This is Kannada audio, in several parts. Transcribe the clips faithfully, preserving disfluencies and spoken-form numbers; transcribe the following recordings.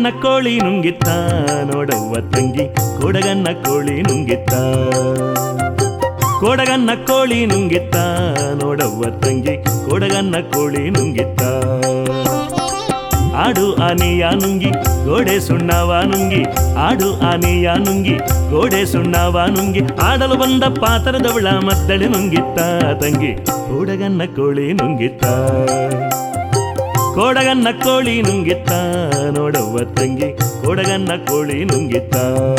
ಕೊಡಗನ್ನ ಕೋಳಿ ನುಂಗಿತ್ತ ನೋಡವ್ವ ತಂಗಿ ಕೊಡಗನ್ನ ಕೋಳಿ ನುಂಗಿತ್ತ ಕೊಡಗನ್ನ ಕೋಳಿ ನುಂಗಿತ್ತ ನೋಡವ್ವ ತಂಗಿ ಕೊಡಗನ್ನ ಕೋಳಿ ನುಂಗಿತ್ತ ಆಡು ಆನೆಯ ನುಂಗಿ ಗೋಡೆ ಸುಣ್ಣವ ನುಂಗಿ ಆಡು ಆನೆಯ ನುಂಗಿ ಗೋಡೆ ಸುಣ್ಣವ ನುಂಗಿ ಆಡಲು ಬಂದ ಪಾತ್ರದವಳ ಮದ್ದಳೆ ನುಂಗಿತ್ತ ತಂಗಿ ಕೊಡಗನ್ನ ಕೋಳಿ ನುಂಗಿತ್ತ ಕೊಡಗನ್ನ ಕೋಳಿ ನುಂಗಿತ್ತ ನೋಡವ್ವ ತಂಗಿ ಕೊಡಗನ್ನ ಕೋಳಿ ನುಂಗಿತ್ತ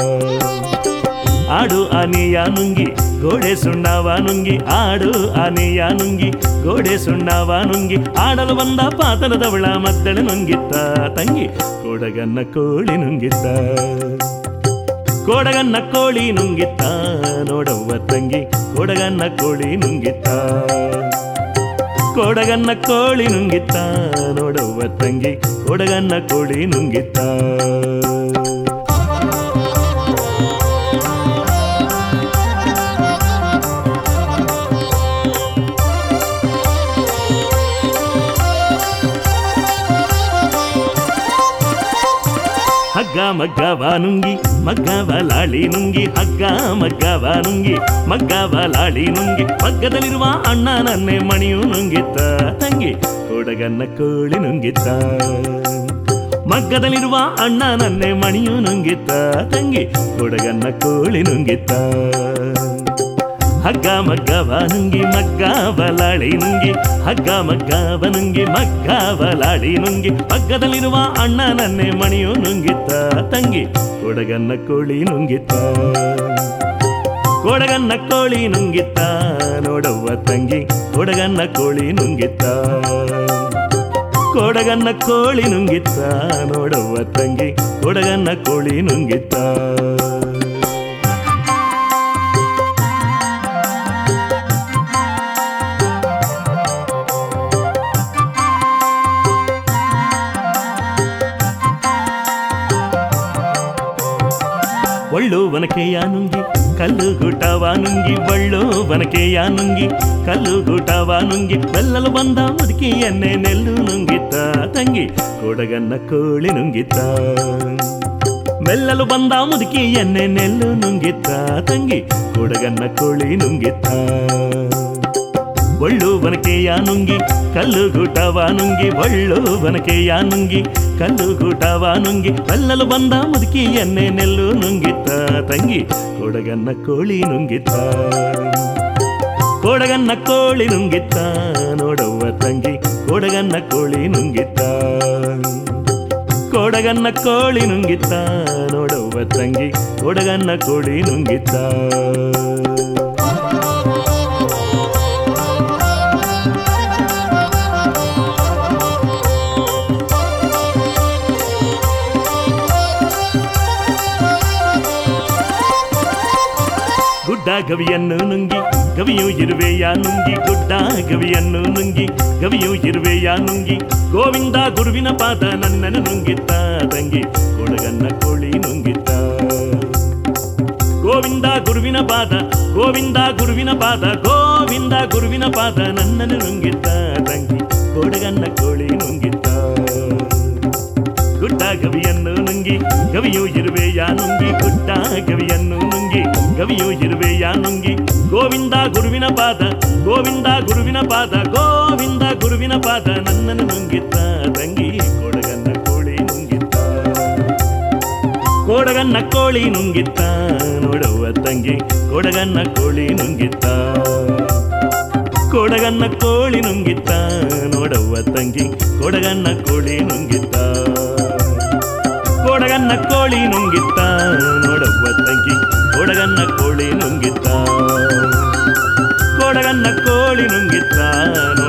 ಆಡು ಆನೆಯ ನುಂಗಿ ಗೋಡೆ ಸುಣ್ಣವ ನುಂಗಿ ಆಡು ಆನೆಯ ನುಂಗಿ ಗೋಡೆ ಸುಣ್ಣವ ನುಂಗಿ ಆಡಲು ಬಂದ ಪಾತರದವಳ ಮದ್ದಳೆ ನುಂಗಿತ್ತ ತಂಗಿ ಕೊಡಗನ್ನ ಕೋಳಿ ನುಂಗಿತ್ತ ಕೊಡಗನ್ನ ಕೋಳಿ ನುಂಗಿತ್ತ ನೋಡವ್ವ ತಂಗಿ ಕೊಡಗನ್ನ ಕೋಳಿ ನುಂಗಿತ್ತ ಕೊಡಗನ್ನ ಕೋಳಿ ನುಂಗಿತ್ತ ನೋಡವ್ವ ತಂಗಿ ಕೊಡಗನ್ನ ಕೋಳಿ ನುಂಗಿತ್ತ ಹಗ್ಗ ಮಗ್ಗವ ನುಂಗಿ ಮಗ್ಗವ ಲಾಳಿ ನುಂಗಿ ಹಗ್ಗ ಮಗ್ಗವ ನುಂಗಿ ಮಗ್ಗವ ಲಾಳಿ ನುಂಗಿ ಮಗ್ಗದಲ್ಲಿರುವ ಅಣ್ಣ ನನ್ನೆ ಮಣಿಯು ನುಂಗಿತ್ತ ತಂಗಿ ಕೊಡಗನ್ನ ಕೋಳಿ ನುಂಗಿತ್ತ ಮಗ್ಗದಲ್ಲಿರುವ ಅಣ್ಣ ನನ್ನೆ ಮಣಿಯು ನುಂಗಿತ್ತ ತಂಗಿ ಕೊಡಗನ್ನ ಕೋಳಿ ನುಂಗಿತ್ತ ಹಗ್ಗ ಮಗ್ಗವ ನುಂಗಿ ಮಗ್ಗವ ಲಾಳಿ ನುಂಗಿ ಹಗ್ಗ ಮಗ್ಗವ ನುಂಗಿ ಮಗ್ಗವ ಲಾಳಿ ನುಂಗಿ ಮಗ್ಗದಲ್ಲಿರುವ ಅಣ್ಣ ನನ್ನೆ ಮಣಿಯು ನುಂಗಿತ್ತ ತಂಗಿ ಕೊಡಗನ್ನ ಕೋಳಿ ನುಂಗಿತ್ತ ಕೊಡಗನ್ನ ಕೋಳಿ ನುಂಗಿತ್ತ ನೋಡವ್ವ ತಂಗಿ ಕೊಡಗನ್ನ ಕೋಳಿ ನುಂಗಿತ್ತ ಕೊಡಗನ್ನ ಕೋಳಿ ನುಂಗಿತ್ತ ನೋಡವ್ವ ತಂಗಿ ಕೊಡಗನ್ನ ಕೋಳಿ ನುಂಗಿತ್ತ ಒಳ್ಳು ವನಕೆಯ ನುಂಗಿ ಕಲ್ಲು ಗೂಟವ ನುಂಗಿ ಒಳ್ಳು ವನಕೆಯ ನುಂಗಿ ಕಲ್ಲು ಗೂಟವ ನುಂಗಿ ಬೆಲ್ಲಲು ಬಂದ ಮುದುಕಿ ಎಣ್ಣೆ ನೆಲ್ಲು ನುಂಗಿತ್ತ ತಂಗಿ ಕೊಡಗನ್ನ ಕೋಳಿ ನುಂಗಿತ್ತ ಮೆಲ್ಲಲು ಬಂದ ಮುದುಕಿ ಎಣ್ಣೆ ನೆಲ್ಲು ನುಂಗಿತ್ತ ತಂಗಿ ಕೊಡಗನ್ನ ಕೋಳಿ ನುಂಗಿತ್ತ ಒಳ್ಳು ವನಕೆಯ ನುಂಗಿ ಕಲ್ಲು ಗೂಟವ ನುಂಗಿ ಒಳ್ಳು ವನಕೆಯ ನುಂಗಿ ಕಲ್ಲು ಗೂಟವ ನುಂಗಿ ಬೆಲ್ಲಲು ಬಂದ ಮುದುಕಿ ಎಣ್ಣೆ ನೆಲ್ಲು ನುಂಗಿತ್ತ ತಂಗಿ ಕೊಡಗನ್ನ ಕೋಳಿ ನುಂಗಿತ್ತ ಕೊಡಗನ್ನ ಕೋಳಿ ನುಂಗಿತ್ತ ನೋಡವ್ವ ತಂಗಿ ಕೊಡಗನ್ನ ಕೋಳಿ ನುಂಗಿತ್ತ ಕೊಡಗನ್ನ ಕೋಳಿ ನುಂಗಿತ್ತ ನೋಡವ್ವ ತಂಗಿ ಕೊಡಗನ್ನ ಕೋಳಿ ನುಂಗಿತ್ತ ಗುಡ್ಡ ಗವಿಯನ್ನು ನುಂಗಿ ಗವಿಯು ಇರುವೆಯ ನುಂಗಿ ಗುಡ್ಡ ಗವಿಯನ್ನು ನುಂಗಿ ಗವಿಯು ಇರುವೆಯ ನುಂಗಿ ಗೋವಿಂದ ಗುರುವಿನ ಪಾದ ನನ್ನನ್ನು ನುಂಗಿತ್ತ ತಂಗಿ ಕೊಡಗನ್ನ ಕೋಳಿ ನುಂಗಿತ್ತ ಗೋವಿಂದ ಗುರುವಿನ ಪಾದ ಗೋವಿಂದ ಗುರುವಿನ ಪಾದ ಗೋವಿಂದ ಗುರುವಿನ ಪಾದ ನನ್ನನ್ನು ನುಂಗಿತ್ತ ತಂಗಿ ಕೊಡಗನ್ನ ಕೋಳಿ ನುಂಗಿತ್ತ ಗುಡ್ಡ ಗವಿಯನ್ನು ನುಂಗಿ ಗವಿಯು ಇರುವೆಯ ನುಂಗಿ ಗುಡ್ಡ ಗವಿಯನ್ನು ನುಂಗಿ ಗವಿಯು ಇರುವೆಯ ನುಂಗಿ ಗೋವಿಂದ ಗುರುವಿನ ಪಾದ ಗೋವಿಂದ ಗುರುವಿನ ಪಾದ ಗೋವಿಂದ ಗುರುವಿನ ಪಾದ ನನ್ನನ್ನು ನುಂಗಿತ್ತ ತಂಗಿ ಕೊಡಗನ್ನ ಕೋಳಿ ನುಂಗಿತ್ತ ಕೊಡಗನ್ನ ಕೋಳಿ ನುಂಗಿತ್ತ ನೋಡವ್ವ ತಂಗಿ ಕೊಡಗನ್ನ ಕೋಳಿ ನುಂಗಿತ್ತ ಕೊಡಗನ್ನ ಕೋಳಿ ನುಂಗಿತ್ತ ನೋಡವ್ವ ತಂಗಿ ಕೊಡಗನ್ನ ಕೋಳಿ ನುಂಗಿತ್ತ ಕೊಡಗನ್ನ ಕೋಳಿ ನುಂಗಿತ್ತ ನೋಡವ್ವ ತಂಗಿ ಕೊಡಗನ್ನ ಕೋಳಿ ನುಂಗಿತ್ತ ಕೊಡಗನ್ನ ಕೋಳಿ ನುಂಗಿತ್ತ